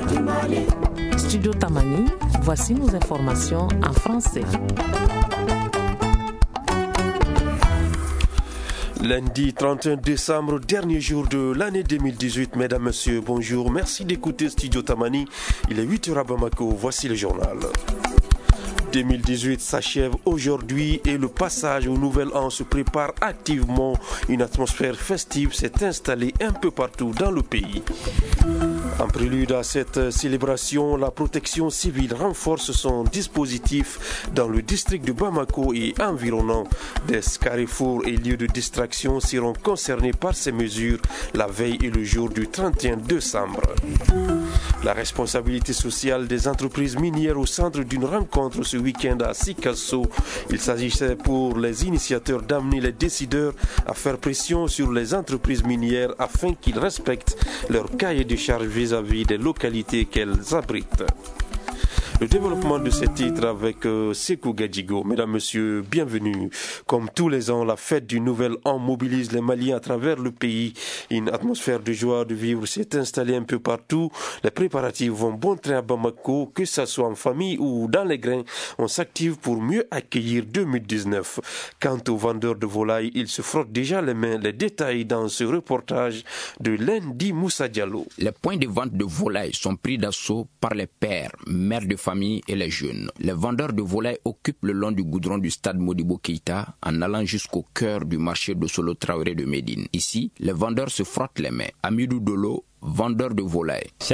Studio Tamani, voici nos informations en français. Lundi 31 décembre, dernier jour de l'année 2018. Mesdames, Messieurs, bonjour. Merci d'écouter Studio Tamani. Il est 8h à Bamako. Voici le journal. 2018 s'achève aujourd'hui et le passage au nouvel an se prépare activement. Une atmosphère festive s'est installée un peu partout dans le pays. En prélude à cette célébration, la protection civile renforce son dispositif dans le district de Bamako et environnant. Des carrefours et lieux de distraction seront concernés par ces mesures la veille et le jour du 31 décembre. La responsabilité sociale des entreprises minières au centre d'une rencontre ce week-end à Sikasso. Il s'agissait pour les initiateurs d'amener les décideurs à faire pression sur les entreprises minières afin qu'ils respectent leur cahier de charges vis-à-vis des localités qu'elles abritent. Le développement de ces titres avec Sekou Gadjigo. Mesdames, Messieurs, bienvenue. Comme tous les ans, la fête du Nouvel An mobilise les Maliens à travers le pays. Une atmosphère de joie de vivre s'est installée un peu partout. Les préparatifs vont bon train à Bamako, que ce soit en famille ou dans les grains. On s'active pour mieux accueillir 2019. Quant aux vendeurs de volailles, ils se frottent déjà les mains. Les détails dans ce reportage de Lendi Moussa Diallo. Les points de vente de volailles sont pris d'assaut par les pères, mères de famille et les jeunes. Les vendeurs de volailles occupent le long du goudron du stade Modibo Keïta en allant jusqu'au cœur du marché de Solo Traoré de Médine. Ici, les vendeurs se frottent les mains. Amidou Dolo, vendeur de volailles. Ça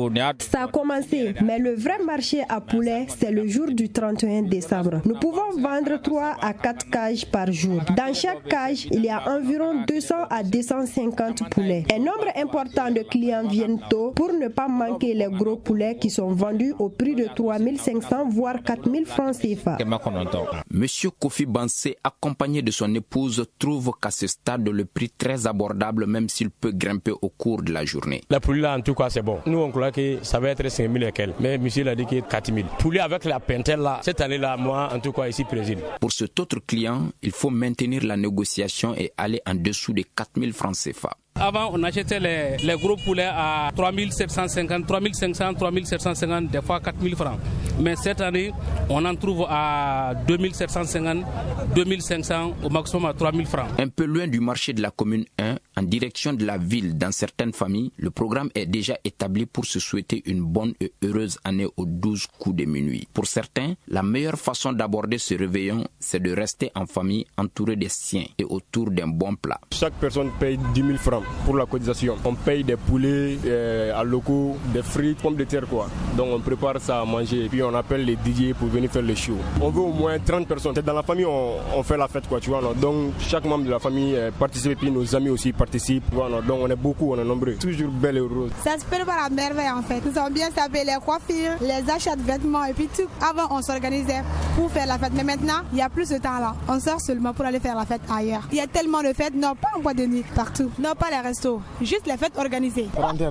a commencé, mais le vrai marché à poulets, c'est le jour du 31 décembre. Nous pouvons vendre 3 à 4 cages par jour. Dans chaque cage, il y a environ 200 à 250 poulets. Un nombre important de clients viennent tôt pour ne pas manquer les gros poulets qui sont vendus au prix de 3500 voire 4000 francs CFA. Monsieur Kofi Bansé, accompagné de son épouse, trouve qu'à ce stade le prix très abordable même s'il peut grimper au cours de la journée. La poulie là en tout cas c'est bon. Nous on croit que ça va être 5 000 et quelques. Mais monsieur a dit que 4 000. Poulie avec la pentelle là, cette année là, moi en tout cas ici préside. Pour cet autre client, il faut maintenir la négociation et aller en dessous de 4 000 francs CFA. Avant, on achetait les gros poulets à 3750, 3500, 3750, des fois 4000 francs. Mais cette année, on en trouve à 2750, 2500, au maximum à 3000 francs. Un peu loin du marché de la commune 1, en direction de la ville, dans certaines familles, le programme est déjà établi pour se souhaiter une bonne et heureuse année aux 12 coups de minuit. Pour certains, la meilleure façon d'aborder ce réveillon, c'est de rester en famille entouré des siens et autour d'un bon plat. Chaque personne paye 10 000 francs pour la cotisation. On paye des poulets à locaux, des frites, pommes de terre quoi. Donc on prépare ça à manger et puis on appelle les DJ pour venir faire le show. On veut au moins 30 personnes. Dans la famille on fait la fête quoi, tu vois. Non? Donc chaque membre de la famille participe et puis nos amis aussi participent. Voilà. Donc on est beaucoup, on est nombreux. Toujours belle et heureuse. Ça se prépare à merveille en fait. Nous avons bien tapé les coiffures, les achats de vêtements et puis tout. Avant on s'organisait pour faire la fête. Mais maintenant il n'y a plus ce temps là. On sort seulement pour aller faire la fête ailleurs. Il y a tellement de fêtes, non pas en boîte de nuit, partout. Non pas les restos, juste les fêtes organisées.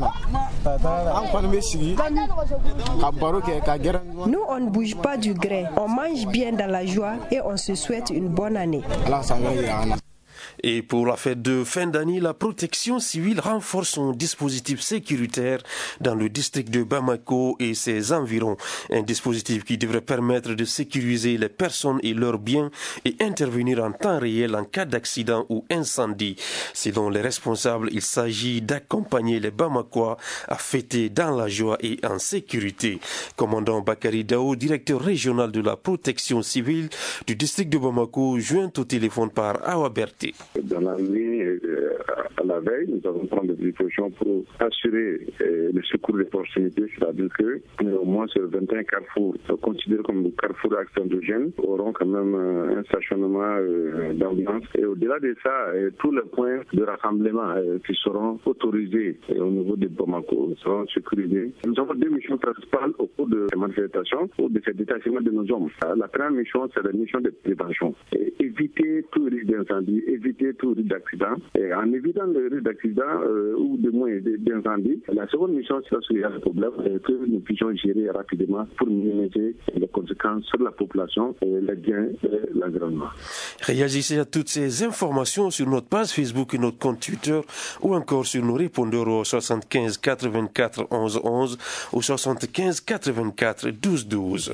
Nous on ne bouge pas du grain. On mange bien dans la joie et on se souhaite une bonne année. Et pour la fête de fin d'année, la protection civile renforce son dispositif sécuritaire dans le district de Bamako et ses environs. Un dispositif qui devrait permettre de sécuriser les personnes et leurs biens et intervenir en temps réel en cas d'accident ou incendie. Selon les responsables, il s'agit d'accompagner les Bamakois à fêter dans la joie et en sécurité. Commandant Bakary Dao, directeur régional de la protection civile du district de Bamako, joint au téléphone par Awa Berté. Dans la nuit, à la veille, nous allons prendre des précautions pour assurer le secours de proximité, c'est-à-dire que au moins sur 21 carrefours, considérés comme carrefours accidentogènes, auront quand même un stationnement d'ambulance. Et au-delà de ça, tous les points de rassemblement qui seront autorisés au niveau de Bamako seront sécurisés. Nous avons 2 missions principales au cours de ces manifestations ou de ces détachements de nos hommes. La première mission, c'est la mission de prévention. Éviter tout risque d'incendie, éviter éviter tout risque d'accident. Et en évitant le risque d'accident ou de moins d'incendie, la seconde mission, c'est qu'il y a le problème que nous puissions gérer rapidement pour minimiser les conséquences sur la population, les biens et l'environnement. Réagissez à toutes ces informations sur notre page Facebook et notre compte Twitter ou encore sur nos répondeurs au 75 84 11 11 ou 75 84 12 12.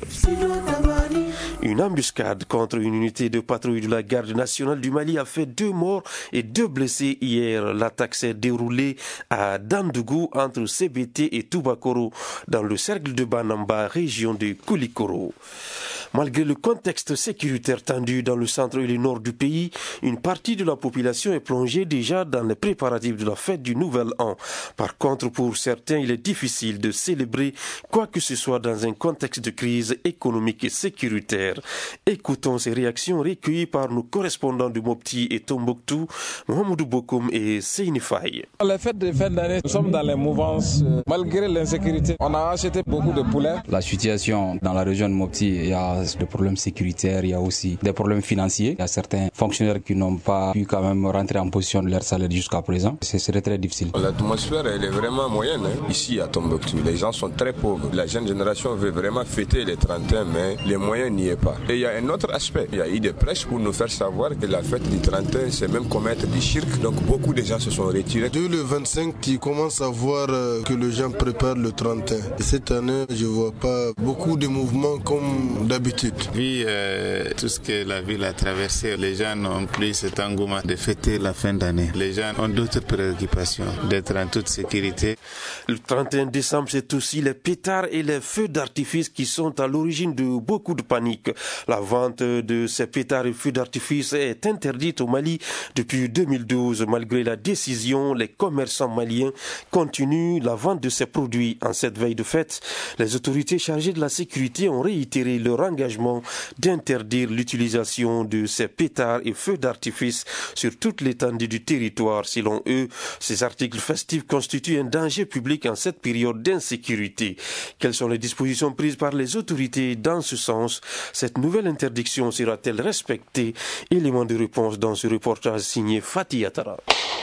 Une embuscade contre une unité de patrouille de la garde nationale du Mali a fait 2 morts et 2 blessés hier. L'attaque s'est déroulée à Dandougou entre CBT et Toubakoro dans le cercle de Banamba, région de Koulikoro. Malgré le contexte sécuritaire tendu dans le centre et le nord du pays, une partie de la population est plongée déjà dans les préparatifs de la fête du Nouvel An. Par contre, pour certains, il est difficile de célébrer quoi que ce soit dans un contexte de crise économique et sécuritaire. Écoutons ces réactions recueillies par nos correspondants de Mopti et Tombouctou, Mohamedou Bokoum et Seyni Faye. La fête de fin d'année, nous sommes dans les mouvances. Malgré l'insécurité, on a acheté beaucoup de poulets. La situation dans la région de Mopti, il y a des problèmes sécuritaires, il y a aussi des problèmes financiers. Il y a certains fonctionnaires qui n'ont pas pu quand même rentrer en position de leur salaire jusqu'à présent. Ce serait très difficile. L'atmosphère, elle est vraiment moyenne. Ici à Tombouctou, les gens sont très pauvres. La jeune génération veut vraiment fêter les 31, mais les moyens n'y est pas. Et il y a un autre aspect. Il y a eu des prêches pour nous faire savoir que la fête du 31, c'est même commettre du shirk. Donc beaucoup de gens se sont retirés. Dès le 25, tu commences à voir que les gens préparent le 31. Et cette année, je ne vois pas beaucoup de mouvements comme d'habitude. Vu tout ce que la ville a traversé, les gens n'ont plus cet engouement de fêter la fin d'année. Les gens ont d'autres préoccupations, d'être en toute sécurité. Le 31 décembre, c'est aussi les pétards et les feux d'artifice qui sont à l'origine de beaucoup de panique. La vente de ces pétards et feux d'artifice est interdite au Mali depuis 2012. Malgré la décision, les commerçants maliens continuent la vente de ces produits. En cette veille de fête, les autorités chargées de la sécurité ont réitéré leur engagement d'interdire l'utilisation de ces pétards et feux d'artifice sur toute l'étendue du territoire. Selon eux, ces articles festifs constituent un danger public en cette période d'insécurité. Quelles sont les dispositions prises par les autorités dans ce sens? Cette nouvelle interdiction sera-t-elle respectée? Élément de réponse dans ce reportage signé Fatih Atara.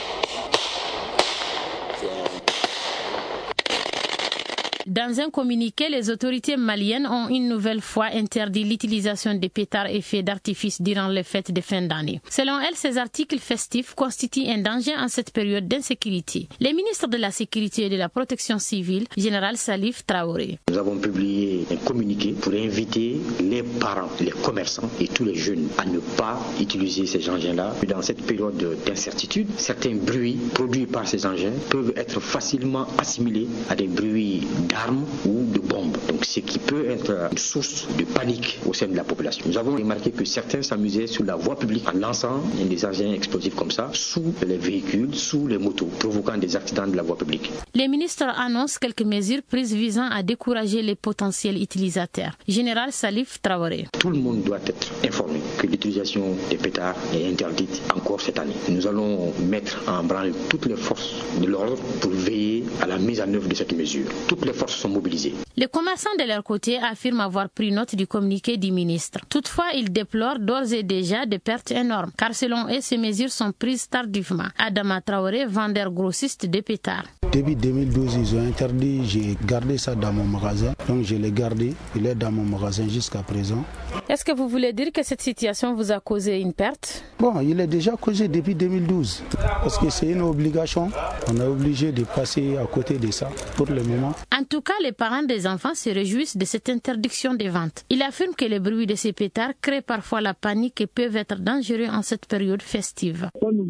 Dans un communiqué, les autorités maliennes ont une nouvelle fois interdit l'utilisation des pétards et feux d'artifice durant les fêtes de fin d'année. Selon elles, ces articles festifs constituent un danger en cette période d'insécurité. Le ministre de la Sécurité et de la Protection civile, général Salif Traoré. Nous avons publié un communiqué pour inviter les parents, les commerçants et tous les jeunes à ne pas utiliser ces engins-là. Dans cette période d'incertitude, certains bruits produits par ces engins peuvent être facilement assimilés à des bruits d'armes ou de bombes. Donc ce qui peut être une source de panique au sein de la population. Nous avons remarqué que certains s'amusaient sur la voie publique en lançant des engins explosifs comme ça sous les véhicules, sous les motos, provoquant des accidents de la voie publique. Les ministres annoncent quelques mesures prises visant à décourager les potentiels utilisateurs. Général Salif Traoré. Tout le monde doit être informé que l'utilisation des pétards est interdite encore cette année. Nous allons mettre en branle toutes les forces de l'ordre pour veiller à la mise en œuvre de cette mesure. Toutes les forces sont mobilisées. Les commerçants de leur côté affirment avoir pris note du communiqué du ministre. Toutefois, ils déplorent d'ores et déjà des pertes énormes, car selon eux, ces mesures sont prises tardivement. Adama Traoré, vendeur grossiste de pétards. Depuis 2012, ils ont interdit, j'ai gardé ça dans mon magasin. Donc je l'ai gardé, il est dans mon magasin jusqu'à présent. Est-ce que vous voulez dire que cette situation vous a causé une perte? Bon, il est déjà causé depuis 2012. Parce que c'est une obligation. On est obligé de passer à côté de ça pour le moment. En tout cas, les parents des enfants se réjouissent de cette interdiction des ventes. Ils affirment que les bruits de ces pétards créent parfois la panique et peuvent être dangereux en cette période festive.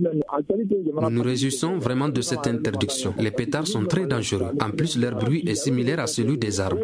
Nous nous réjouissons vraiment de cette interdiction. Les pétards sont très dangereux. En plus, leur bruit est similaire à celui des armes.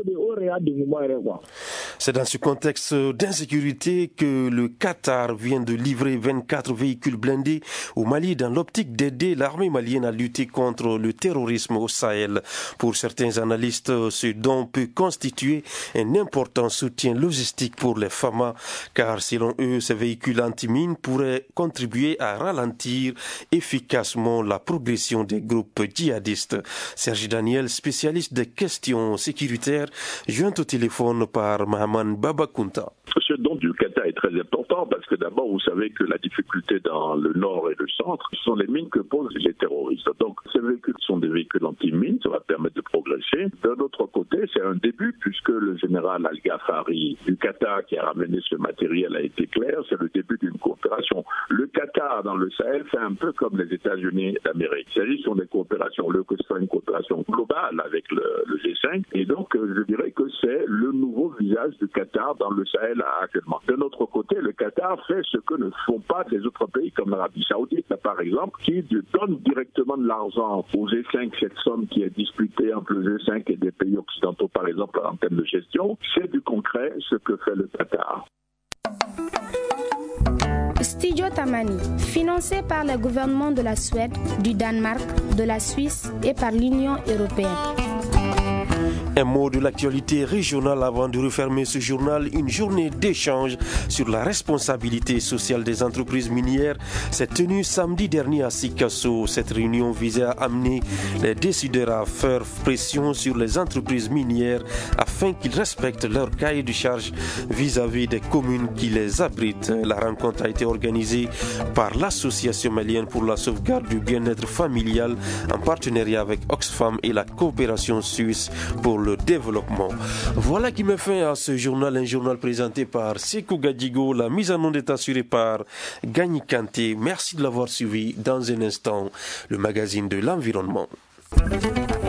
C'est dans ce contexte d'insécurité que le Qatar vient de livrer 24 véhicules blindés au Mali dans l'optique d'aider l'armée malienne à lutter contre le terrorisme au Sahel. Pour certains analystes, ce don peut constituer un important soutien logistique pour les FAMA, car selon eux, ces véhicules anti-mines pourraient contribuer à ralentir efficacement la progression des groupes djihadistes. Serge Daniel, spécialiste des questions sécuritaires, joint au téléphone par Mahaman Babakunta. Ce don du Qatar est très important parce que d'abord, vous savez que la difficulté dans le nord et le centre, ce sont les mines que posent les terroristes. Donc, ces véhicules sont des véhicules anti-mines, ça va permettre de progresser. D'un autre côté, c'est un début puisque le général Al-Ghafari du Qatar qui a ramené ce matériel a été clair, c'est le début d'une coopération. Le Qatar dans le Sahel fait un peu comme les États-Unis d'Amérique. Il s'agit sur des coopérations, que ce soit une coopération globale avec le G5. Et donc, je dirais que c'est le nouveau visage du Qatar dans le Sahel actuellement. De notre côté, le Qatar fait ce que ne font pas les autres pays comme l'Arabie Saoudite, par exemple, qui donne directement de l'argent au G5, cette somme qui est disputée entre le G5 et des pays occidentaux, par exemple, en termes de gestion. C'est du concret ce que fait le Qatar. Studio Tamani, financé par le gouvernement de la Suède, du Danemark, de la Suisse et par l'Union européenne. Un mot de l'actualité régionale avant de refermer ce journal. Une journée d'échange sur la responsabilité sociale des entreprises minières s'est tenue samedi dernier à Sikasso. Cette réunion visait à amener les décideurs à faire pression sur les entreprises minières afin qu'ils respectent leur cahier de charge vis-à-vis des communes qui les abritent. La rencontre a été organisée par l'Association malienne pour la sauvegarde du bien-être familial en partenariat avec Oxfam et la coopération suisse pour le développement. Voilà qui me fait à ce journal, un journal présenté par Sekou Gadigo. La mise en onde est assurée par Gagny Kanté. Merci de l'avoir suivi. Dans un instant, le magazine de l'environnement.